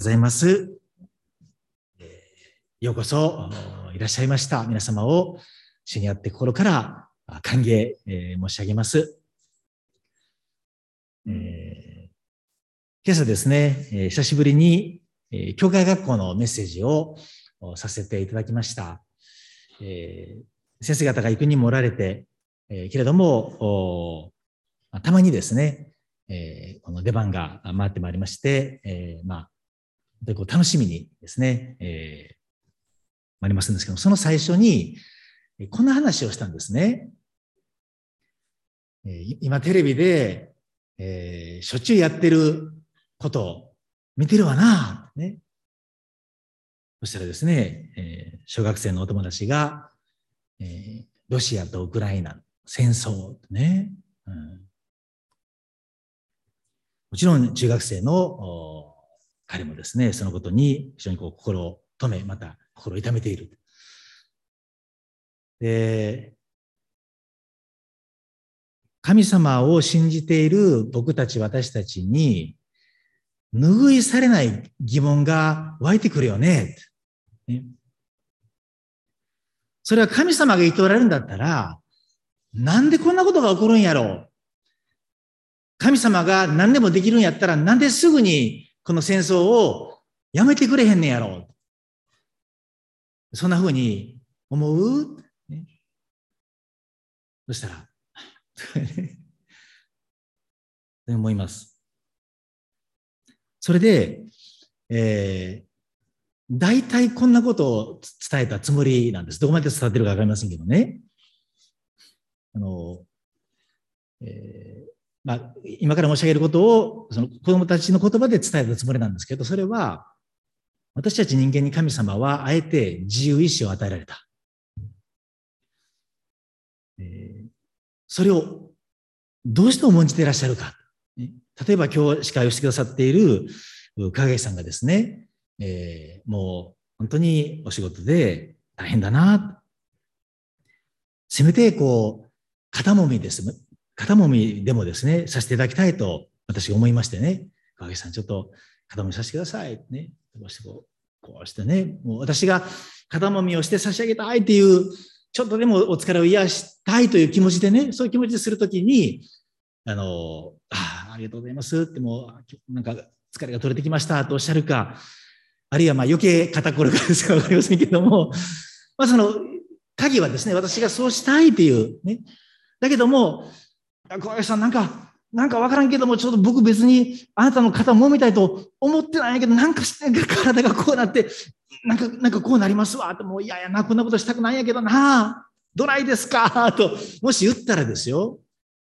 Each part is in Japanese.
ざいます。ようこそいらっしゃいました皆様を主にあって心から歓迎申し上げます。今朝ですね、久しぶりに教会学校のメッセージをさせていただきました。先生方が行くにもおられて、けれどもたまにですね、この出番が回ってまいりまして、楽しみにですね、ありますんですけど、その最初にこんな話をしたんですね。今テレビで、しょっちゅうやってることを見てるわな、ね。そしたらですね、小学生のお友達が、ロシアとウクライナ戦争ね、もちろん中学生の彼もですね、そのことに非常に心を止め、また心を痛めている。で、神様を信じている僕たち、私たちに、拭いされない疑問が湧いてくるよね。それは神様が言っておられるんだったら、なんでこんなことが起こるんやろう。神様が何でもできるんやったら、なんですぐにこの戦争をやめてくれへんねんやろう。そんな風に思う？そしたら、思います。それで、大体こんなことを伝えたつもりなんです。どこまで伝わってるかわかりませんけどね。今から申し上げることをその子供たちの言葉で伝えたつもりなんですけど、それは私たち人間に神様はあえて自由意志を与えられた。それをどうして重んじていらっしゃるか。例えば今日司会をしてくださっている影さんがですね、もう本当にお仕事で大変だな。せめて肩もみです。肩もみでもですね、させていただきたいと私が思いましてね、影さんちょっと肩もみさせてください。ね、こうしてね、もう私が肩もみをして差し上げたいという、ちょっとでもお疲れを癒したいという気持ちでね、そういう気持ちでするときに、ありがとうございますって、もう、なんか疲れが取れてきましたとおっしゃるか、あるいは余計肩こるかですかわかりませんけども、その鍵はですね、私がそうしたいというね。だけども、小林さんなんかわからんけども、ちょっと僕別にあなたの肩を揉みたいと思ってないんやけど、なんか体がこうなって、なんかこうなりますわ。もういやな、こんなことしたくないんやけどな、どないですかと、もし言ったらですよ。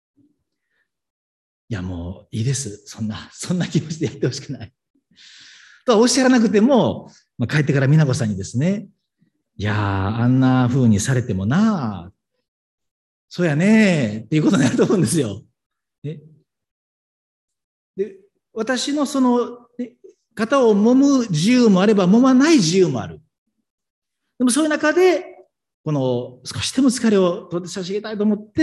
いやもういいです。そんな気持ちでやってほしくない。とはおっしゃらなくても、帰ってから美奈子さんにですね、いやあんな風にされてもな、そうやねっていうことになると思うんですよ。ね、で、私のその、肩を揉む自由もあれば、揉まない自由もある。でもそういう中で、この少しでも疲れを取って差し上げたいと思って、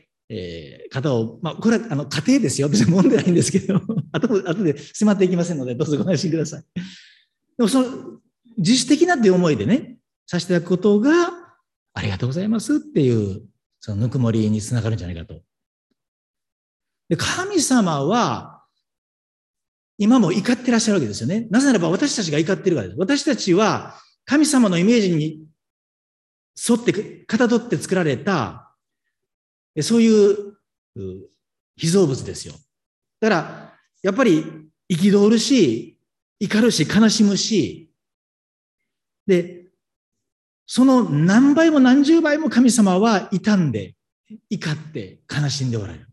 肩を、これは家庭ですよ。別に揉んでないんですけど、後で迫っていきませんので、どうぞご安心ください。でもその自主的なっていう思いでね、させていただくことが、ありがとうございますっていう、そのぬくもりにつながるんじゃないかと。で、神様は、今も怒ってらっしゃるわけですよね。なぜならば私たちが怒ってるからです。私たちは神様のイメージに沿ってかたどって作られた、そういう被造物ですよ。だから、やっぱり憤るし、怒るし、悲しむし、で、その何倍も何十倍も神様は傷んで、怒って悲しんでおられる。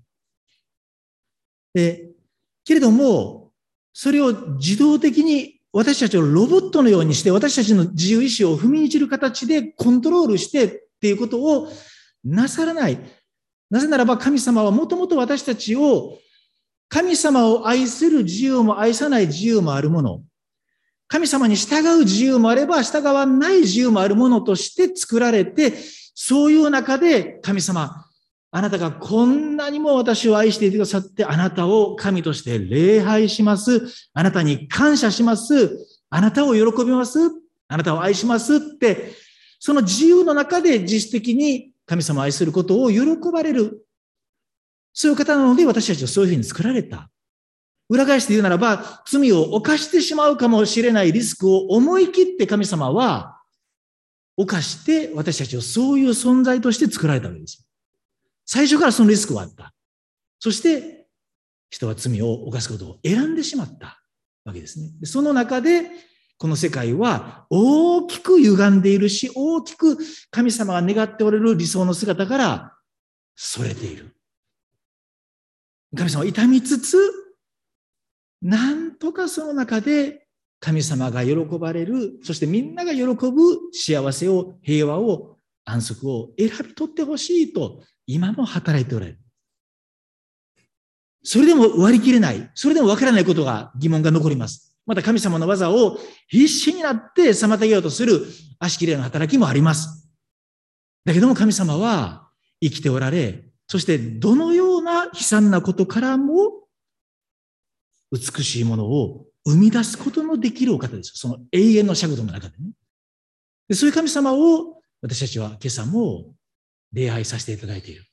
で、けれども、それを自動的に私たちをロボットのようにして、私たちの自由意志を踏みにじる形でコントロールしてっていうことをなさらない。なぜならば神様はもともと私たちを、神様を愛する自由も愛さない自由もあるもの、神様に従う自由もあれば従わない自由もあるものとして作られて、そういう中で神様、あなたがこんなにも私を愛していてくださって、あなたを神として礼拝します。あなたに感謝します。 あなたを喜びます。あなたを愛しますって、その自由の中で自主的に神様を愛することを喜ばれる。そういう方なので私たちはそういうふうに作られた。裏返して言うならば、罪を犯してしまうかもしれないリスクを思い切って神様は犯して私たちをそういう存在として作られたわけですよ。最初からそのリスクはあった。そして人は罪を犯すことを選んでしまったわけですね。その中でこの世界は大きく歪んでいるし、大きく神様が願っておられる理想の姿から逸れている。神様は痛みつつ、なんとかその中で神様が喜ばれる、そしてみんなが喜ぶ幸せを、平和を、安息を選び取ってほしいと今も働いておられる。それでも割り切れない。それでも分からないことが疑問が残ります。また神様の技を必死になって妨げようとする足切れの働きもあります。だけども神様は生きておられ、そしてどのような悲惨なことからも美しいものを生み出すことのできるお方です。その永遠の尺度の中でね。でそういう神様を私たちは今朝も礼拝させていただいている。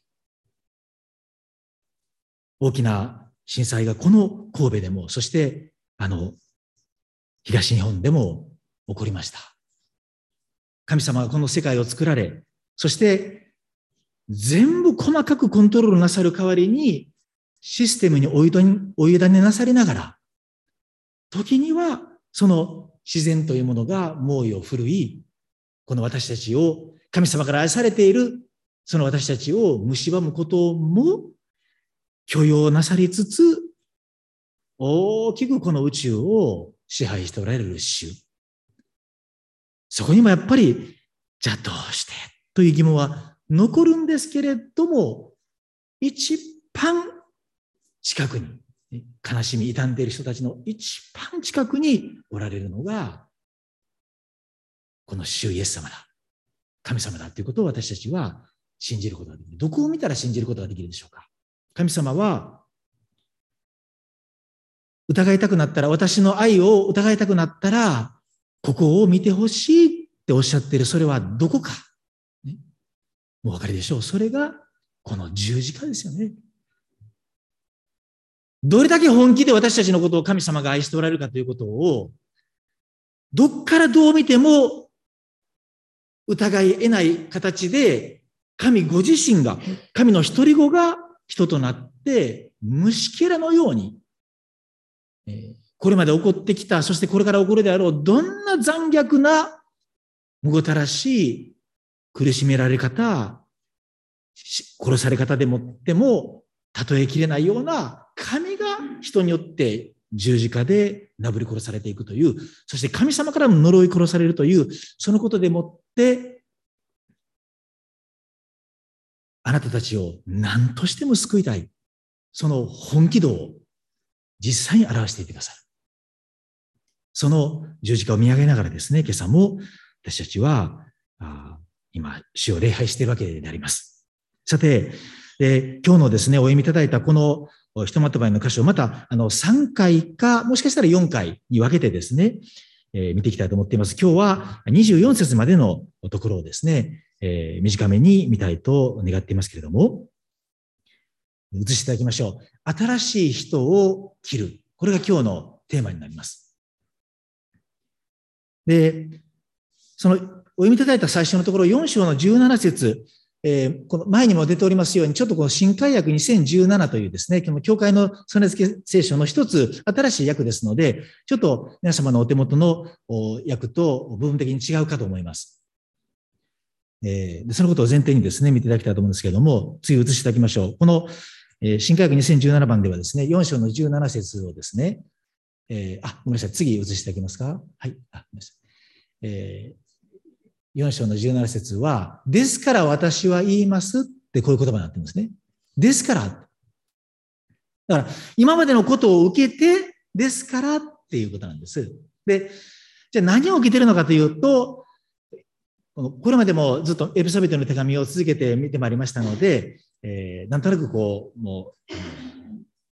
大きな震災がこの神戸でも、そして東日本でも起こりました。神様がこの世界を作られ、そして全部細かくコントロールなさる代わりにシステムにお委ねなされながら、時にはその自然というものが猛威を振るい、この私たちを、神様から愛されているその私たちを蝕むことも許容なさりつつ、大きくこの宇宙を支配しておられる主。そこにもやっぱり、じゃあどうしてという疑問は残るんですけれども、一番近くに、悲しみ傷んでいる人たちの一番近くにおられるのが、この主イエス様だ。神様だということを私たちは信じることができる。どこを見たら信じることができるでしょうか。神様は、疑いたくなったら、私の愛を疑いたくなったら、ここを見てほしいっておっしゃっている、それはどこか。ね、もうお分かりでしょう。それが、この十字架ですよね。どれだけ本気で私たちのことを神様が愛しておられるかということを、どっからどう見ても疑い得ない形で、神ご自身が、神の一人子が人となって、虫けらのように、これまで起こってきた、そしてこれから起こるであろう、どんな残虐な、むごたらしい、苦しめられ方、殺され方でもっても、例えきれないような、神が人によって十字架でなぶり殺されていくという、そして神様からも呪い殺されるという、そのことでもって、あなたたちを何としても救いたい。その本気度を実際に表していてくださる。その十字架を見上げながらですね、今朝も私たちは、今、主を礼拝しているわけであります。さて、今日のですね、お読みいただいたこのひとまとまりの箇所をまた3回か、もしかしたら4回に分けてですね、見ていきたいと思っています。今日は24節までのところをですね、短めに見たいと願っていますけれども、移していただきましょう。新しい人を切る。これが今日のテーマになります。で、そのお読みいただいた最初のところ、4章の17節、この前にも出ておりますように、ちょっとこの新海訳2017というですね、この教会の備え付け聖書の一つ新しい訳ですので、ちょっと皆様のお手元の訳と部分的に違うかと思います。そのことを前提にですね、見ていただきたいと思うんですけれども、次移していただきましょう。この新海訳2017番ではですね、4章の17節をですね、ごめんなさい、次移していただけますか。はい。ごめんなさい。4章の17節は、ですから私は言いますってこういう言葉になってるんですね。ですから。だから、今までのことを受けて、ですからっていうことなんです。で、じゃあ何を受けてるのかというと、これまでもずっとエルサベトの手紙を続けて見てまいりましたので、なんとなくこう、もう、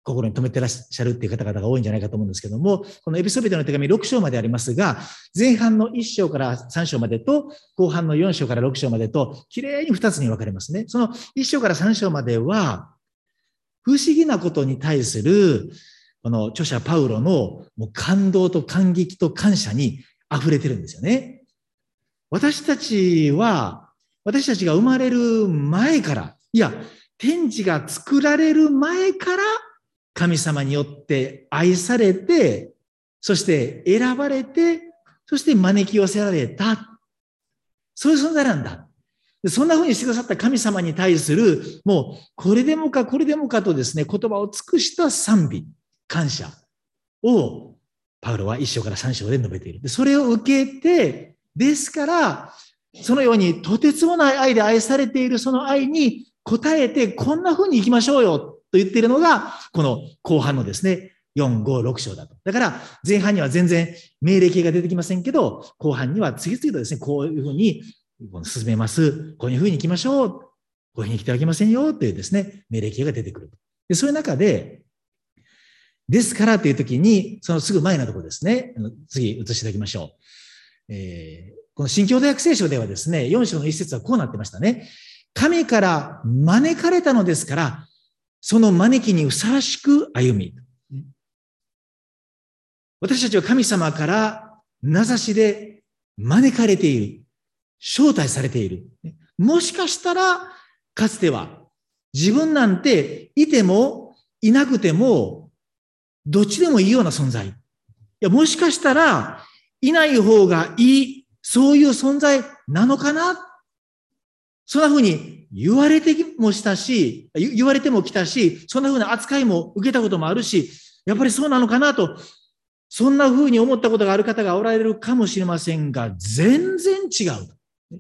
心に留めてらっしゃるっていう方々が多いんじゃないかと思うんですけども、このエピソビトの手紙6章までありますが、前半の1章から3章までと、後半の4章から6章までと、きれいに2つに分かれますね。その1章から3章までは、不思議なことに対する、この著者パウロのもう感動と感激と感謝に溢れてるんですよね。私たちが生まれる前から、いや、天地が作られる前から神様によって愛されて、そして選ばれて、そして招き寄せられた。そういう存在なんだ。そんな風にしてくださった神様に対する、もうこれでもかこれでもかとですね、言葉を尽くした賛美、感謝をパウロは1章から3章で述べている。でそれを受けて、ですから、そのようにとてつもない愛で愛されているその愛に応えて、こんな風に行きましょうよと言っているのが、この後半のですね、4、5、6章だと。だから、前半には全然命令形が出てきませんけど、後半には次々とですね、こういう風に進めます。こういう風に行きましょう。こういう風に生きてはいけませんよというですね、命令形が出てくる。でそういう中で、ですからという時に、そのすぐ前のところですね、次移していただきましょう。この新共同訳聖書ではですね、4章の一節はこうなってましたね。神から招かれたのですから、その招きにふさわしく歩み。私たちは神様から名指しで招かれている。招待されている。もしかしたら、かつては自分なんていてもいなくても、どっちでもいいような存在。いや、もしかしたら、いない方がいい、そういう存在なのかな。そんな風に言われてもしたし、言われても来たし、そんな風な扱いも受けたこともあるし、やっぱりそうなのかなと、そんな風に思ったことがある方がおられるかもしれませんが、全然違う。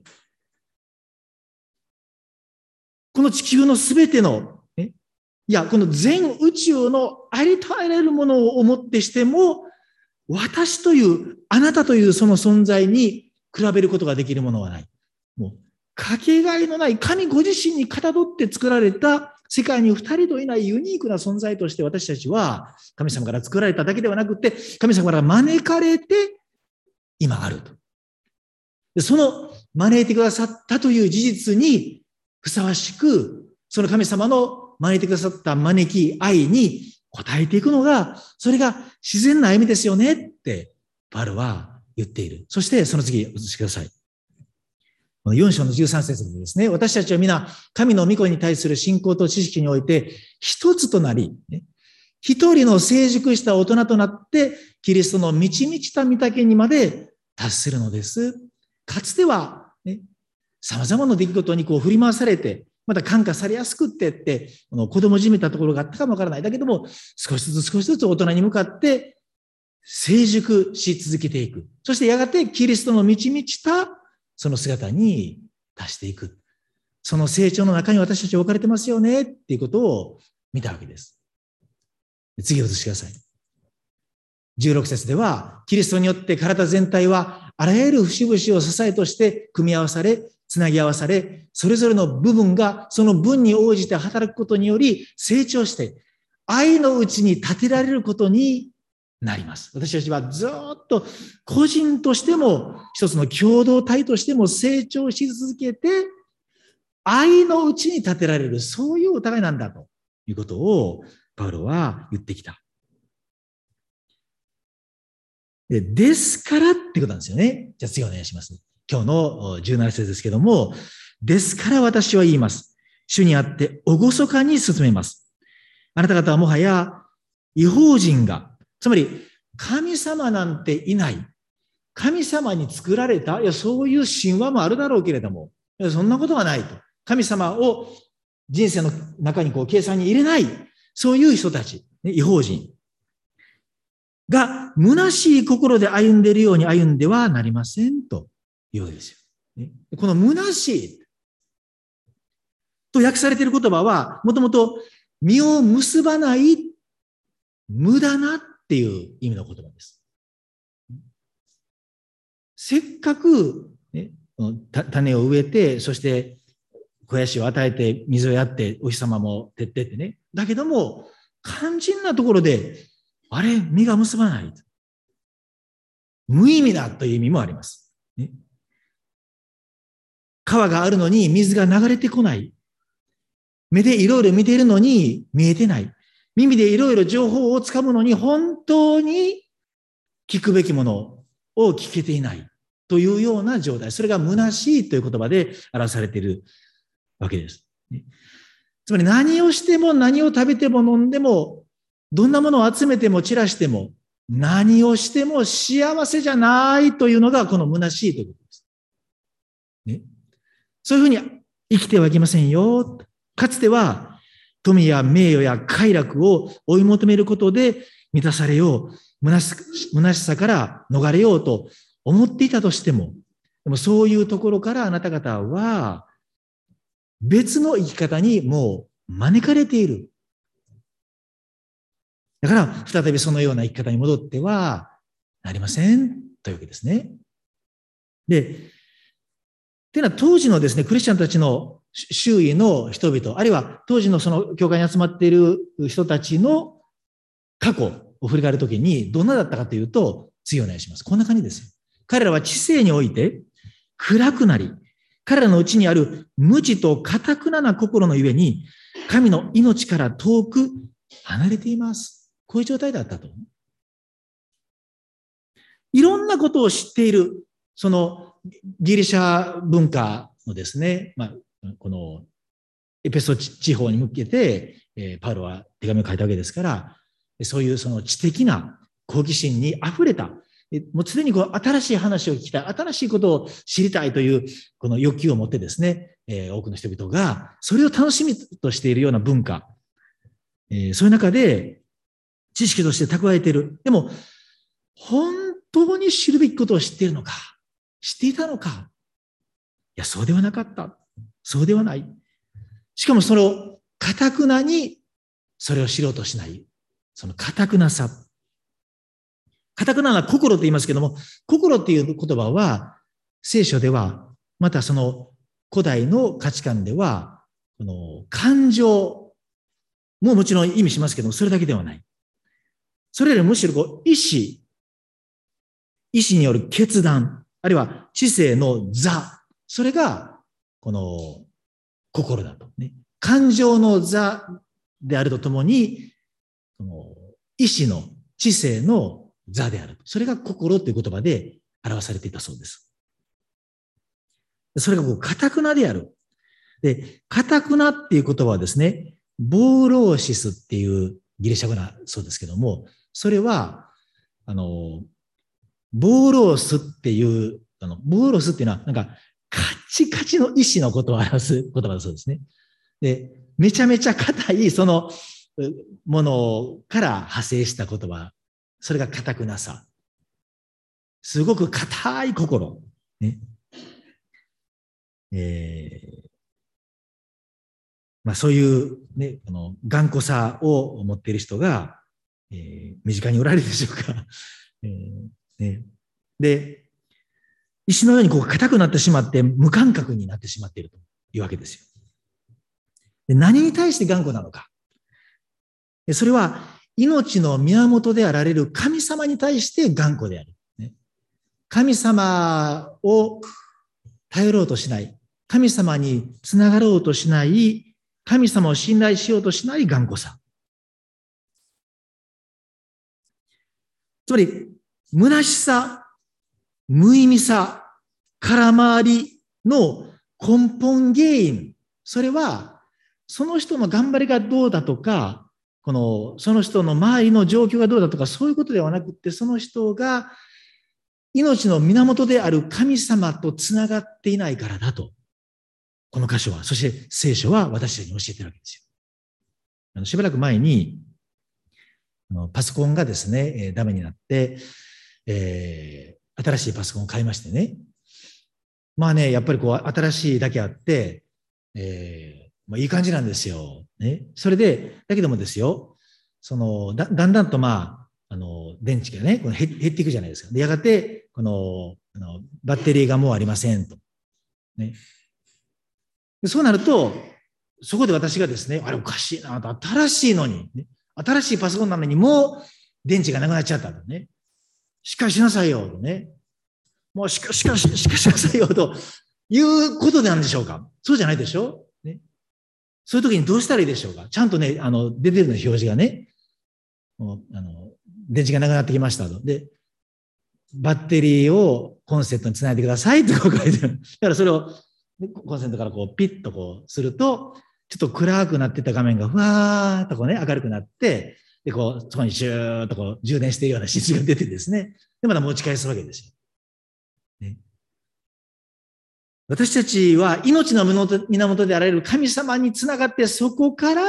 この地球のすべての、いや、この全宇宙のありとあらゆるものを思ってしても、私という、あなたというその存在に比べることができるものはない。もう、かけがえのない神ご自身にかたどって作られた世界に二人といないユニークな存在として私たちは神様から作られただけではなくて、神様から招かれて今あると。でその招いてくださったという事実にふさわしく、その神様の招いてくださった招き、愛に応えていくのが、それが自然な歩みですよねって、パウロは言っている。そしてその次、お移しください。4章の13節でですね、私たちは皆、神の御子に対する信仰と知識において、一つとなり、一人の成熟した大人となって、キリストの満ち満ちた御岳にまで達するのです。かつては、様々な出来事に振り回されて、また感化されやすくって、子供じめたところがあったかもわからない。だけども、少しずつ大人に向かって成熟し続けていく。そしてやがてキリストの満ち満ちたその姿に達していく。その成長の中に私たちは置かれてますよねっていうことを見たわけです。次を移してください。16節では、キリストによって体全体はあらゆる節々を支えとして組み合わされ、つなぎ合わされ、それぞれの部分がその分に応じて働くことにより成長して、愛のうちに立てられることになります。私たちはずっと個人としても、一つの共同体としても成長し続けて、愛のうちに立てられる、そういうお互いなんだということをパウロは言ってきた。ですからってことなんですよね。じゃあ次お願いします。今日の17節ですけども、ですから私は言います。主にあって厳かに進めます。あなた方はもはや異邦人が、つまり神様なんていない。神様に作られた、いや、そういう神話もあるだろうけれども、いやそんなことはないと。神様を人生の中に計算に入れない、そういう人たち、異邦人。が、虚しい心で歩んでいるように歩んではなりませんというわけですよ。この虚しいと訳されている言葉は、もともと実を結ばない無駄なっていう意味の言葉です。せっかく、種を植えて、そして肥やしを与えて、水をやって、お日様も照ってってね。だけども、 肝心なところで、あれ、実が結ばない。無意味だという意味もあります。ね、川があるのに水が流れてこない。目でいろいろ見ているのに見えてない。耳でいろいろ情報をつかむのに本当に聞くべきものを聞けていないというような状態。それが虚しいという言葉で表されているわけです。つまり何をしても何を食べても飲んでも、どんなものを集めても散らしても、何をしても幸せじゃないというのがこの虚しいということです。ね、そういうふうに生きてはいけませんよ。かつては富や名誉や快楽を追い求めることで満たされよう、虚しさから逃れようと思っていたとしても、でもそういうところからあなた方は別の生き方にもう招かれている。だから再びそのような生き方に戻ってはなりませんというわけですね。で、っていうのは当時のですね、クリスチャンたちの周囲の人々、あるいは当時のその教会に集まっている人たちの過去を振り返るときにどんなだったかというと、次お願いします。こんな感じです。彼らは知性において暗くなり、彼らのうちにある無知と堅くなな心のゆえに、神の命から遠く離れています。こういう状態だったと。いろんなことを知っている、そのギリシャ文化のですね、このエペソ地方に向けて、パウロは手紙を書いたわけですから、そういうその知的な好奇心に溢れた、もう常にこう新しい話を聞きたい、新しいことを知りたいというこの欲求を持ってですね、多くの人々がそれを楽しみとしているような文化、そういう中で知識として蓄えている。でも、本当に知るべきことを知っているのか、知っていたのか。いや、そうではなかった。そうではない。しかもその堅くなにそれを知ろうとしない。その堅くなさ。堅くなは心と言いますけども、心っていう言葉は聖書では、またその古代の価値観では、この感情ももちろん意味しますけども、それだけではない。それよりむしろ意志による決断、あるいは知性の座、それがこの心だとね。感情の座であるとともに、この意志の知性の座である。それが心という言葉で表されていたそうです。それが堅くなである。で、堅くなっていう言葉はですね、ボーローシスっていうギリシャ語だそうですけども、それは、ボーロースっていう、ボーロスっていうのは、なんか、カチカチの意志のことを表す言葉だそうですね。で、めちゃめちゃ硬い、そのものから派生した言葉。それが堅くなさ。すごく硬い心。ね。そういうね、頑固さを持っている人が、身近におられるでしょうか。ね、で、石のように硬くなってしまって無感覚になってしまっているというわけですよ。で、何に対して頑固なのか。それは命の源であられる神様に対して頑固である。ね、神様を頼ろうとしない。神様につながろうとしない。神様を信頼しようとしない頑固さ。つまり、虚しさ、無意味さ、空回りの根本原因。それは、その人の頑張りがどうだとか、その人の周りの状況がどうだとか、そういうことではなくて、その人が命の源である神様とつながっていないからだと。この箇所は、そして聖書は私たちに教えているわけですよ。しばらく前に、パソコンがですね、ダメになって、新しいパソコンを買いましてね。やっぱり新しいだけあって、いい感じなんですよ。ね。それで、だけどもですよ、だんだんと電池がね、減っていくじゃないですか。で、やがて、バッテリーがもうありませんと。ね。そうなると、そこで私がですね、あれおかしいなと、新しいのに、ね、 新しいパソコンなのにもう電池がなくなっちゃったとね。しっかりしなさいよとね。もうしっかりしなさいよということなんでしょうか。そうじゃないでしょ、ね、そういう時にどうしたらいいでしょうか。ちゃんとね、出てるの表示がね、もう電池がなくなってきましたと。で、バッテリーをコンセントにつないでくださいと書いてある。だからそれをコンセントからこうピッとこうすると、ちょっと暗くなってた画面がふわーっとこうね、明るくなって、で、こう、そこにシューッとこう充電しているような指示が出てですね、で、また持ち返すわけですよ。ね、私たちは命の源であられる神様につながって、そこから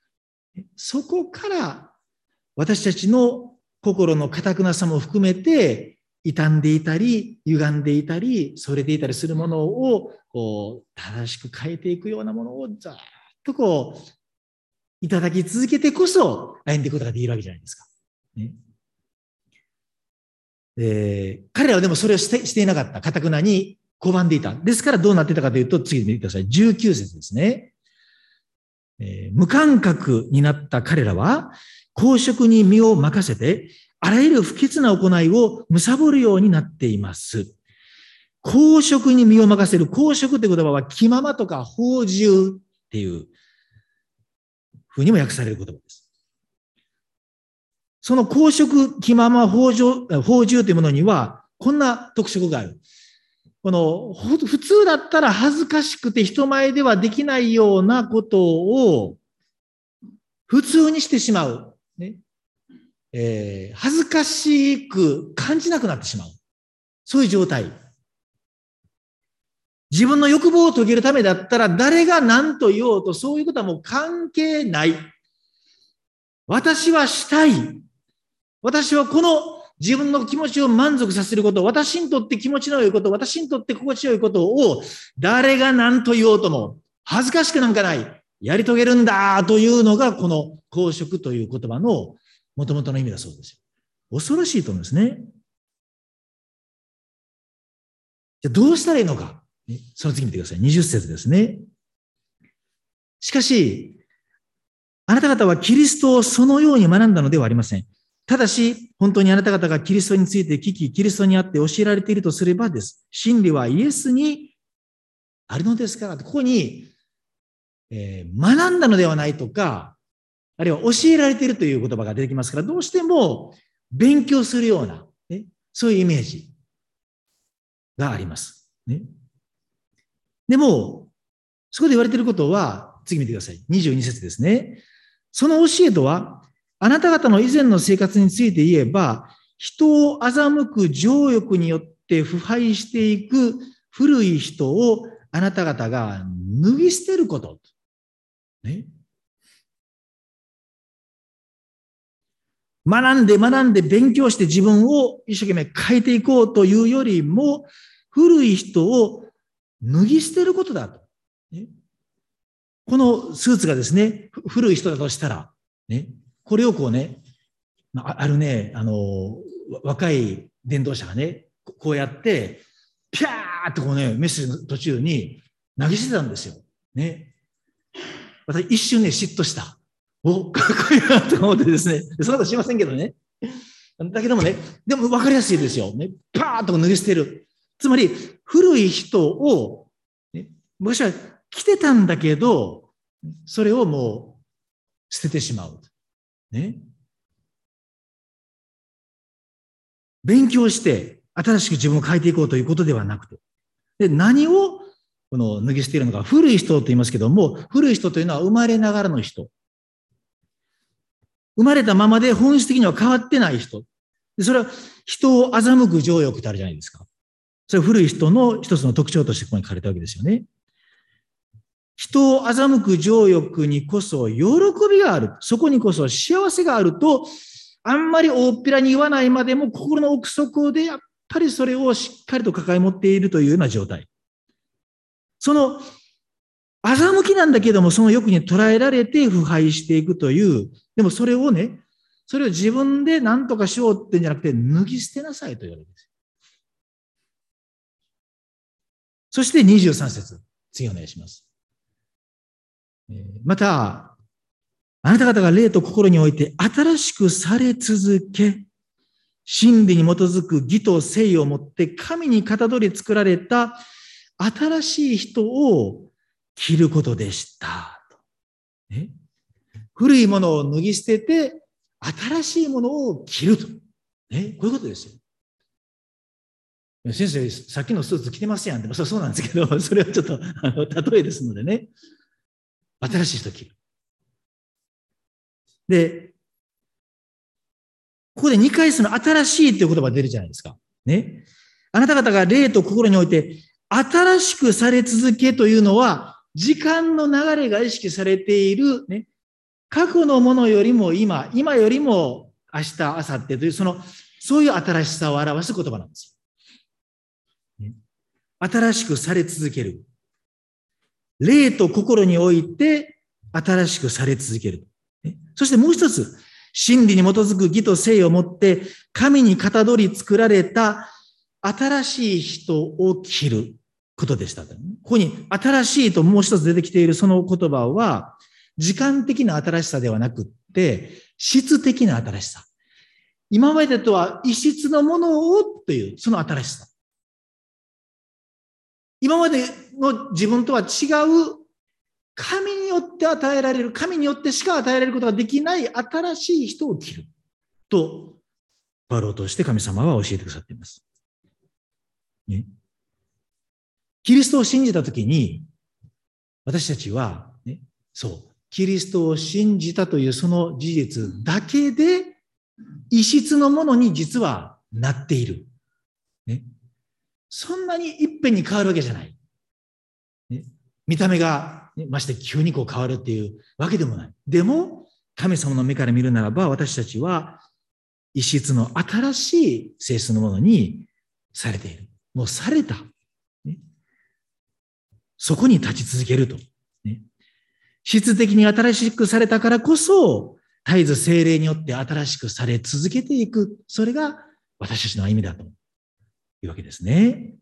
私たちの心の堅くなさも含めて、傷んでいたり、歪んでいたり、それていたりするものを、こう、正しく変えていくようなものをざーっとこう、いただき続けてこそ、歩んでいくことができるわけじゃないですか。ね、彼らはでもそれをしていなかった。堅くなに拒んでいた。ですからどうなってたかというと、次見てください。19節ですね。無感覚になった彼らは、公職に身を任せて、あらゆる不潔な行いを貪るようになっています。公職に身を任せる。公職って言葉は、気ままとか放縦っていうふうにも訳される言葉です。その公職、気まま、放縦というものには、こんな特色がある。普通だったら恥ずかしくて人前ではできないようなことを普通にしてしまう。ね、恥ずかしく感じなくなってしまう。そういう状態。自分の欲望を遂げるためだったら誰が何と言おうとそういうことはもう関係ない。私はしたい。私はこの自分の気持ちを満足させること、私にとって気持ちの良いこと、私にとって心地よいことを誰が何と言おうとも恥ずかしくなんかない。やり遂げるんだというのがこの公職という言葉の元々の意味だそうですよ。恐ろしいと思うんですね。じゃあどうしたらいいのか。その次見てください。20節ですね。しかし、あなた方はキリストをそのように学んだのではありません。ただし、本当にあなた方がキリストについて聞き、キリストにあって教えられているとすればです。真理はイエスにあるのですから。ここに、学んだのではないとか、あるいは教えられているという言葉が出てきますから、どうしても勉強するような、ね、そういうイメージがあります。ね、でも、そこで言われていることは、次見てください。22節ですね。その教えとは、あなた方の以前の生活について言えば、人を欺く情欲によって腐敗していく古い人をあなた方が脱ぎ捨てること。ね、学んで勉強して自分を一生懸命変えていこうというよりも、古い人を脱ぎ捨てることだと。ね、このスーツがですね、古い人だとしたら、ね、これをこうね、あるね、若い伝道者がね、こうやって、ピャーってこうね、メッセージの途中に投げ捨てたんですよ。ね。私一瞬ね、嫉妬した。お、かっこいいなと思ってですね、そんなことしませんけどね。だけどもね、でも分かりやすいですよ。ね、パーッと脱ぎ捨てる。つまり、古い人を、ね、昔は着てたんだけど、それをもう捨ててしまう。ね。勉強して新しく自分を変えていこうということではなくて。で、何をこの脱ぎ捨てるのか。古い人と言いますけども、古い人というのは生まれながらの人。生まれたままで本質的には変わってない人。でそれは人を欺く情欲ってあるじゃないですか。それは古い人の一つの特徴としてここに書かれたわけですよね。人を欺く情欲にこそ喜びがある。そこにこそ幸せがあると、あんまり大っぴらに言わないまでも心の奥底でやっぱりそれをしっかりと抱え持っているというような状態。その欺きなんだけども、その欲に捉えられて腐敗していくという、でもそれをね、それを自分で何とかしようってんじゃなくて、脱ぎ捨てなさいと言われるんです。そして23節、次お願いします。また、 あなた方が霊と心において新しくされ続け、真理に基づく義と誠意をもって神にかたどり作られた新しい人を着ることでした。古いものを脱ぎ捨てて新しいものを着ると。こういうことですよ。先生、さっきのスーツ着てますやんって、そうなんですけど、それはちょっと例えですのでね。新しい人を着る。で、ここで2回その新しいという言葉が出るじゃないですか。ね。あなた方が霊と心において新しくされ続けというのは、時間の流れが意識されている、ね、過去のものよりも今よりも明日、明後日という、そういう新しさを表す言葉なんですよ。ね、新しくされ続ける。霊と心において新しくされ続ける。ね、そしてもう一つ、真理に基づく義と誠意をもって、神にかたどり作られた新しい人を着ることでした。ここに新しいともう一つ出てきているその言葉は、時間的な新しさではなくって、質的な新しさ。今までとは異質のものをという、その新しさ。今までの自分とは違う、神によって与えられる、神によってしか与えられることができない新しい人を着る。と、パウロを通して神様は教えてくださっています。ね、キリストを信じたときに、私たちは、ね、そう、キリストを信じたというその事実だけで、異質のものに実はなっている。ね、そんなにいっぺんに変わるわけじゃない。ね、見た目が、ね、まして急に変わるっていうわけでもない。でも、神様の目から見るならば、私たちは異質の新しい性質のものにされている。もうされた。ね、そこに立ち続けると。ね、質的に新しくされたからこそ、絶えず聖霊によって新しくされ続けていく。それが私たちの歩みだというわけですね。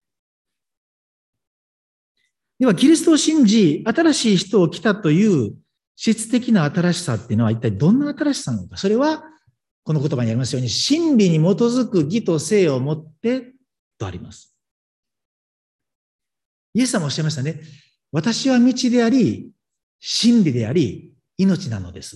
では、キリストを信じ、新しい人を来たという質的な新しさっていうのは一体どんな新しさなのか。それは、この言葉にありますように、真理に基づく義と誠意をもってとあります。イエス様おっしゃいましたね。私は道であり、真理であり、命なのです。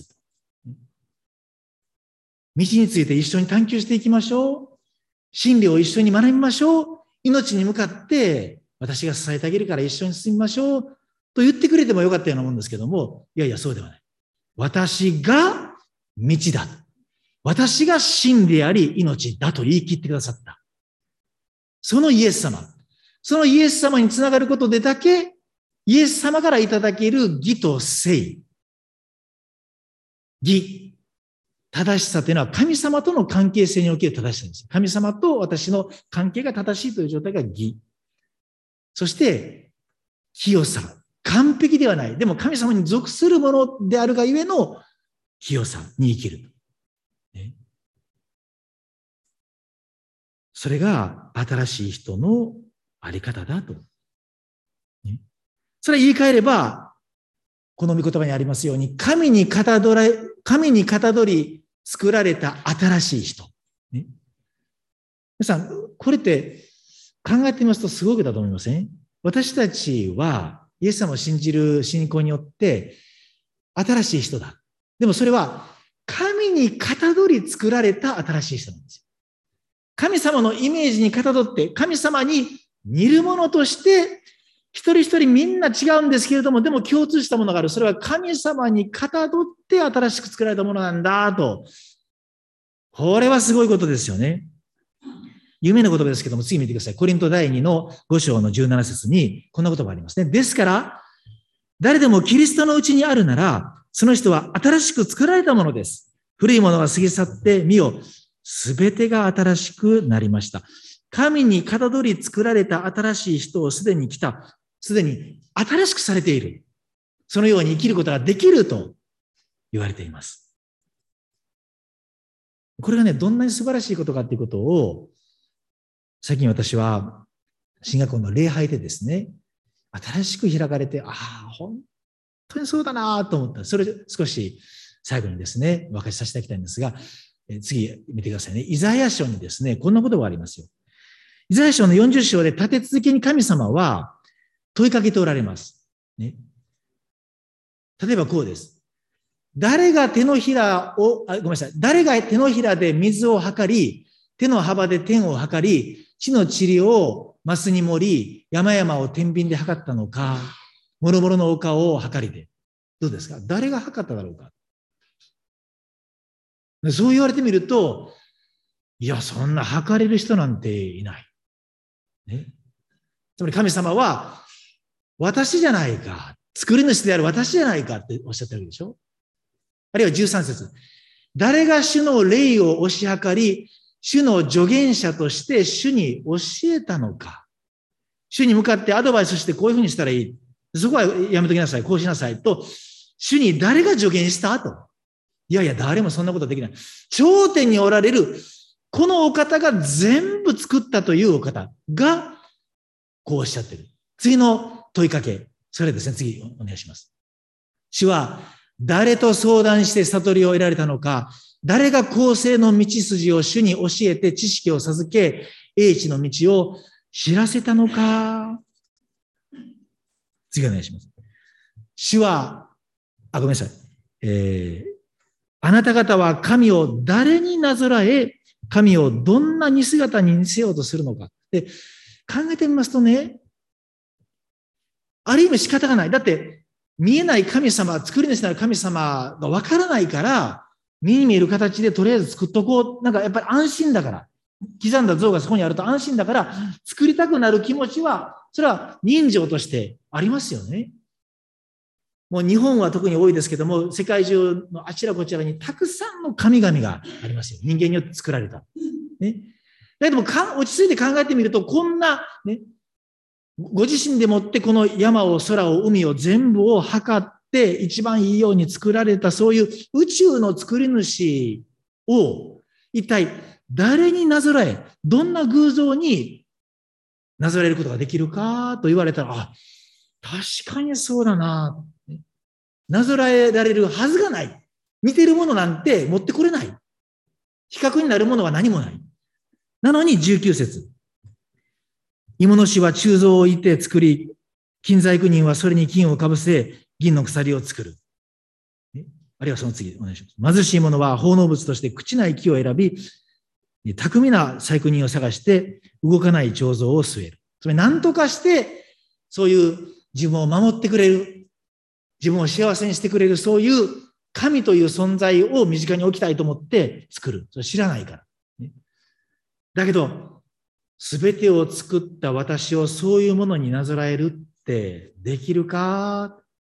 道について一緒に探求していきましょう。真理を一緒に学びましょう。命に向かって私が支えてあげるから一緒に進みましょう。と言ってくれてもよかったようなもんですけども、いやいや、そうではない。私が道だ。私が真理であり命だと言い切ってくださった。そのイエス様。そのイエス様につながることでだけ、イエス様からいただける義と誠意。義。正しさというのは神様との関係性における正しさです。神様と私の関係が正しいという状態が義。そして、清さ。完璧ではない。でも神様に属するものであるがゆえの清さに生きる。ね、それが新しい人のあり方だと。ね、それは言い換えれば、この御言葉にありますように、神にかたどり作られた新しい人。ね、皆さん、これって考えてみますとすごくだと思いません？私たちはイエス様を信じる信仰によって新しい人だ。でもそれは神にかたどり作られた新しい人なんですよ。神様のイメージにかたどって神様に似るものとして一人一人みんな違うんですけれども、でも共通したものがある。それは神様にかたどって新しく作られたものなんだと。これはすごいことですよね。有名な言葉ですけども、次見てください。コリント第2の5章の17節にこんな言葉がありますね。ですから、誰でもキリストのうちにあるなら、その人は新しく作られたものです。古いものが過ぎ去って見よ。すべてが新しくなりました。神にかたどり作られた新しい人をすでに来た。すでに新しくされている。そのように生きることができると言われています。これがね、どんなに素晴らしいことかということを、最近私は、進学校の礼拝でですね、新しく開かれて、本当にそうだなと思った。それ少し最後にですね、お分かりさせていただきたいんですが、次見てくださいね。イザヤ書にですね、こんな言葉がありますよ。イザヤ書の40章で立て続けに神様は問いかけておられます。ね、例えばこうです。誰が手のひらを、ごめんなさい。誰が手のひらで水を測り、手の幅で天を測り、地の塵をマスに盛り、山々を天秤で測ったのか、もろもろの丘を測りで。どうですか？誰が測っただろうか？そう言われてみると、いや、そんな測れる人なんていない。ね。つまり神様は、私じゃないか。作り主である私じゃないかっておっしゃってるわけでしょ。あるいは13節。誰が主の霊を推し量り、主の助言者として主に教えたのか。主に向かってアドバイスしてこういうふうにしたらいい。そこはやめときなさい。こうしなさい。と、主に誰が助言したと。いやいや、誰もそんなことできない。頂点におられる、このお方が全部作ったというお方が、こうおっしゃってる。次の問いかけ。それですね、次お願いします。主は、誰と相談して悟りを得られたのか、誰が公正の道筋を主に教えて知識を授け、英知の道を知らせたのか。次お願いします。主は、ごめんなさい。あなた方は神を誰になぞらえ、神をどんな似姿に似せようとするのか。で、考えてみますとね、ある意味仕方がない。だって、見えない神様、作り主なる神様がわからないから、目に見える形でとりあえず作っとこう。なんかやっぱり安心だから。刻んだ像がそこにあると安心だから、作りたくなる気持ちは、それは人情としてありますよね。もう日本は特に多いですけども、世界中のあちらこちらにたくさんの神々がありますよ。人間によって作られた。ね。だけども、落ち着いて考えてみると、こんな、ね、ご自身でもってこの山を空を海を全部を測って一番いいように作られたそういう宇宙の作り主を一体誰になぞらえ、どんな偶像になぞらえることができるかと言われたら、確かにそうだな。なぞらえられるはずがない。似てるものなんて持ってこれない。比較になるものは何もない。なのに19節。芋の師は鋳造を置いて作り、金細工人はそれに金をかぶせ、銀の鎖を作る。あるいはその次、お願いします。貧しい者は奉納物として朽ちない木を選び、巧みな細工人を探して動かない彫像を据える。つまり何とかして、そういう自分を守ってくれる、自分を幸せにしてくれる、そういう神という存在を身近に置きたいと思って作る。それ知らないから。だけど、すべてを作った私をそういうものになぞらえるってできるか？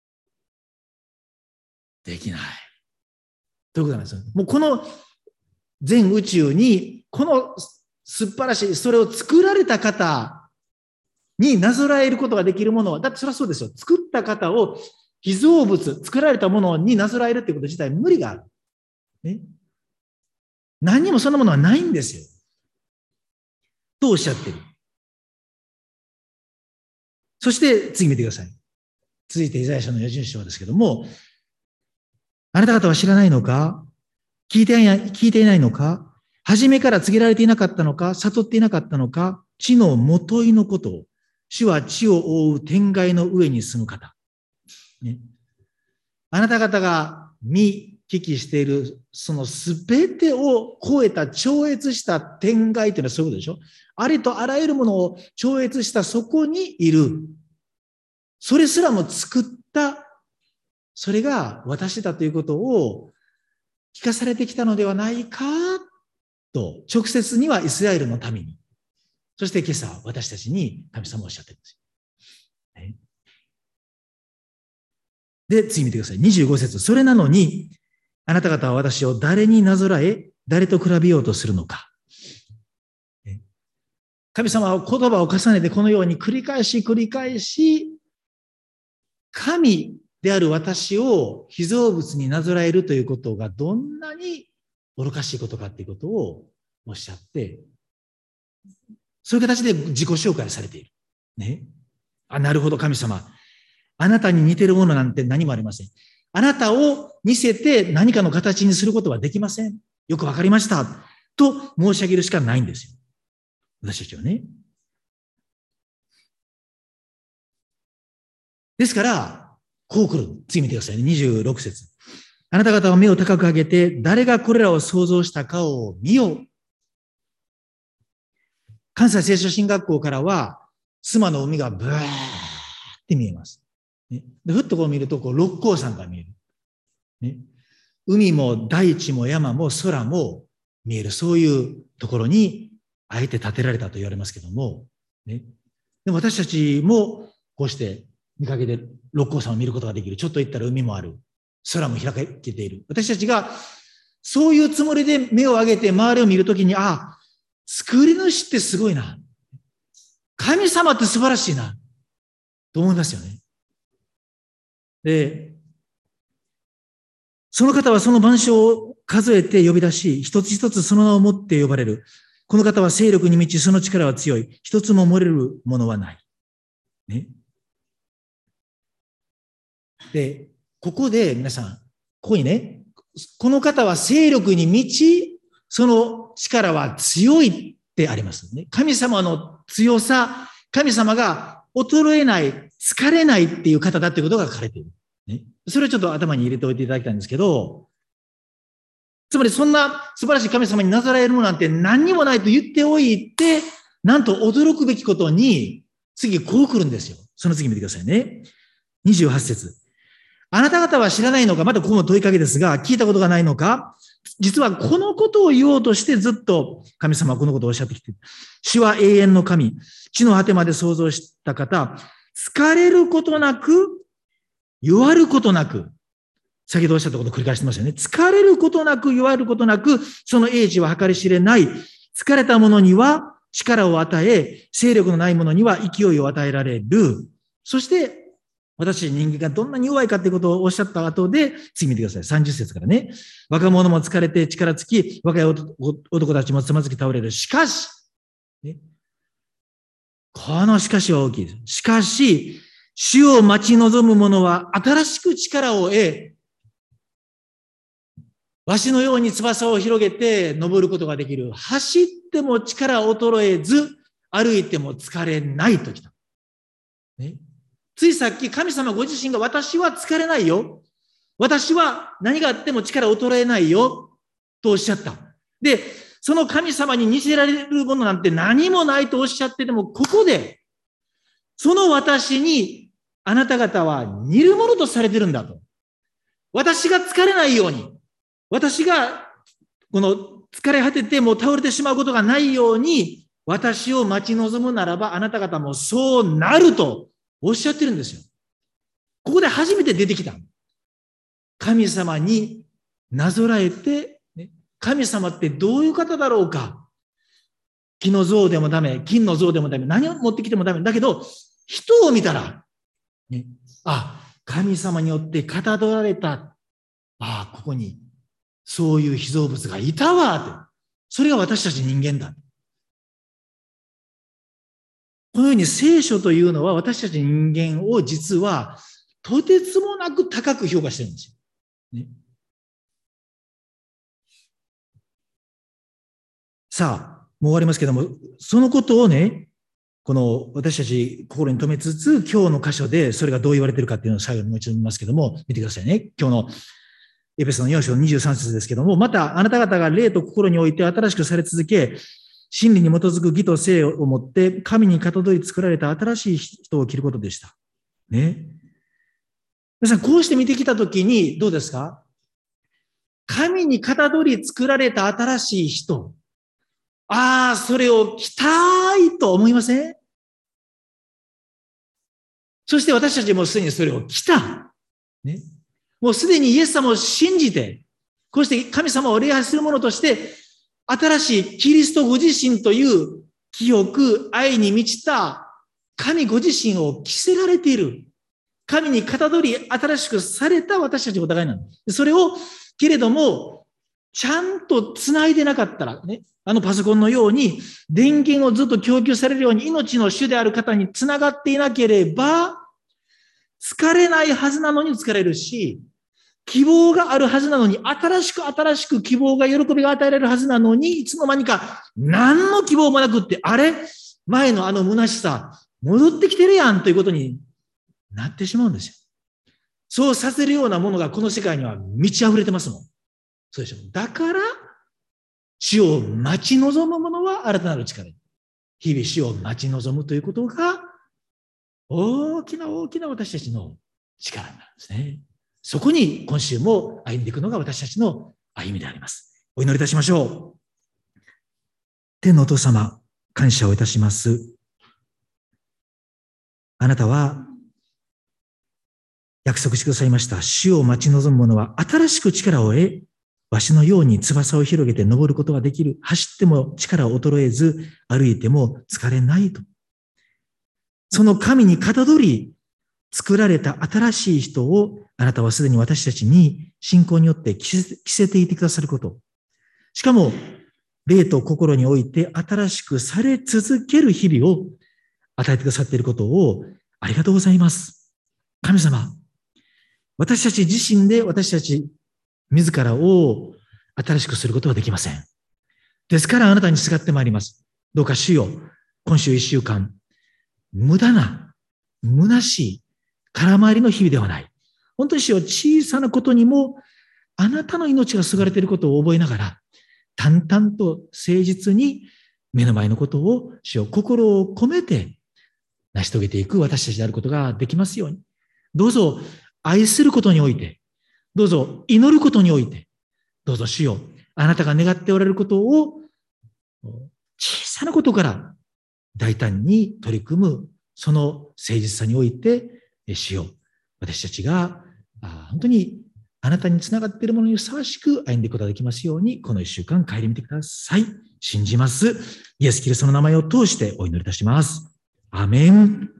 できない。ということなんですよ。もうこの全宇宙に、この素晴らしい、それを作られた方になぞらえることができるものは、だってそれはそうですよ。作った方を被造物、作られたものになぞらえるっていうこと自体無理がある。ね。何にもそんなものはないんですよ。とおっしゃってる。そして次見てください。続いてイザヤ書の40章ですけども、あなた方は知らないのか？聞いていないのか？初めから告げられていなかったのか？悟っていなかったのか？地のもといのことを、主は地を覆う天蓋の上に住む方。ね、あなた方が見聞きしている、そのすべてを超えた超越した天蓋というのはそういうことでしょ。ありとあらゆるものを超越したそこにいる。それすらも作った、それが私だということを聞かされてきたのではないかと、直接にはイスラエルのために、そして今朝私たちに神様はおっしゃってるんですよ。ね、で、次見てください。25節。それなのに、あなた方は私を誰になぞらえ、誰と比べようとするのか。神様は言葉を重ねてこのように繰り返し、神である私を被造物になぞらえるということがどんなに愚かしいことかということをおっしゃって、そういう形で自己紹介されている。ね。なるほど、神様。あなたに似てるものなんて何もありません。 あなたを見せて何かの形にすることはできません。よくわかりました。と申し上げるしかないんですよ。私たちはね。ですから、こう来る。次見てくださいね。26節。あなた方は目を高く上げて、誰がこれらを創造したかを見よう。関西聖書神学校からは、須磨の海がブワーって見えます。ね、でふっとこう見ると、六甲山が見える。ね、海も大地も山も空も見える。そういうところに、あえて建てられたと言われますけども、ね、でも私たちもこうして見かけて六甲山を見ることができる。ちょっと行ったら海もある。空も開けている。私たちがそういうつもりで目を上げて周りを見るときに、作り主ってすごいな。神様って素晴らしいな。と思いますよね。で、その方はその万象を数えて呼び出し、一つ一つその名を持って呼ばれる。この方は勢力に満ち、その力は強い。一つも漏れるものはない。ね。で、ここで皆さん、ここにね、この方は勢力に満ち、その力は強いってありますね。神様の強さ、神様が衰えない、疲れないっていう方だってことが書かれている。ね、それをちょっと頭に入れておいていただきたいんですけど、つまりそんな素晴らしい神様になぞらえるものなんて何にもないと言っておいて、なんと驚くべきことに、次こう来るんですよ。その次見てくださいね。28節。あなた方は知らないのか、またここも問いかけですが、聞いたことがないのか、実はこのことを言おうとしてずっと神様はこのことをおっしゃってきている。主は永遠の神、地の果てまで創造した方、疲れることなく、弱ることなく、先ほどおっしゃったことを繰り返してましたよね。疲れることなく、弱ることなく、その英知は計り知れない。疲れた者には力を与え、勢力のない者には勢いを与えられる。そして、私人間がどんなに弱いかということをおっしゃった後で、次見てください。30節からね。若者も疲れて力尽き、若い男たちもつまずき倒れる。しかし、ね、このしかしは大きいです。しかし、主を待ち望む者は新しく力を得、わしのように翼を広げて登ることができる。走っても力衰えず、歩いても疲れないときた。ね、ついさっき神様ご自身が私は疲れないよ。私は何があっても力衰えないよ。とおっしゃった。で、その神様に似せられるものなんて何もないとおっしゃってても、ここで、その私にあなた方は似るものとされてるんだと。私が疲れないように、私がこの疲れ果ててもう倒れてしまうことがないように、私を待ち望むならばあなた方もそうなるとおっしゃってるんですよ。ここで初めて出てきた。神様になぞらえて、ね、神様ってどういう方だろうか。木の像でもダメ、金の像でもダメ、何を持ってきてもダメ。だけど、人を見たら、ね、神様によってかたどられた、ここにそういう被造物がいたわって。それが私たち人間だ。このように聖書というのは私たち人間を実はとてつもなく高く評価してるんですよ。ね、さあ、もう終わりますけども、そのことをね、この私たち心に留めつつ、今日の箇所でそれがどう言われているかっていうのを最後にもう一度見ますけども、見てくださいね。今日のエペソの4章23節ですけども、またあなた方が霊と心において新しくされ続け、真理に基づく義と性を持って、神にかたどり作られた新しい人を着ることでした。ね。皆さん、こうして見てきたときに、どうですか？神にかたどり作られた新しい人。それを着たいと思いません？そして私たちもすでにそれを着た。ね。もうすでにイエス様を信じて、こうして神様を礼拝する者として、新しいキリストご自身という清く愛に満ちた神ご自身を着せられている。神にかたどり新しくされた私たちお互いなの。それを、けれども、ちゃんと繋いでなかったらね、パソコンのように電源をずっと供給されるように命の主である方に繋がっていなければ、疲れないはずなのに疲れるし、 希望があるはずなのに、新しく希望が、喜びが与えられるはずなのに、いつの間にか何の希望もなくって、あれ前のあの虚しさ、戻ってきてるやんということになってしまうんですよ。そうさせるようなものがこの世界には満ち溢れてますもん。そうでしょ。だから、死を待ち望む者は新たなる力に。日々死を待ち望むということが、大きな私たちの力になるんですね。そこに今週も歩んでいくのが私たちの歩みであります。お祈りいたしましょう。天のお父様、感謝をいたします。あなたは約束してくださいました。死を待ち望む者は新しく力を得、わしのように翼を広げて登ることができる。走っても力を衰えず、歩いても疲れないと。その神にかたどり、作られた新しい人をあなたはすでに私たちに信仰によって着せていてくださること。しかも、霊と心において新しくされ続ける日々を与えてくださっていることをありがとうございます。神様、私たち自身で私たち自らを新しくすることはできません。ですからあなたにすがってまいります。どうか主よ、今週一週間、無駄な、虚しい、空回りの日々ではない。本当に主よ、小さなことにもあなたの命がすがれていることを覚えながら、淡々と誠実に目の前のことを主よ、心を込めて成し遂げていく私たちであることができますように。どうぞ愛することにおいて、どうぞ祈ることにおいて、どうぞ主よ、あなたが願っておられることを小さなことから大胆に取り組む、その誠実さにおいて、主よ、私たちが本当にあなたにつながっているものにふさわしく歩んでいくことができますように、この一週間帰り見てください。信じます。イエス・キリストの名前を通してお祈りいたします。アーメン。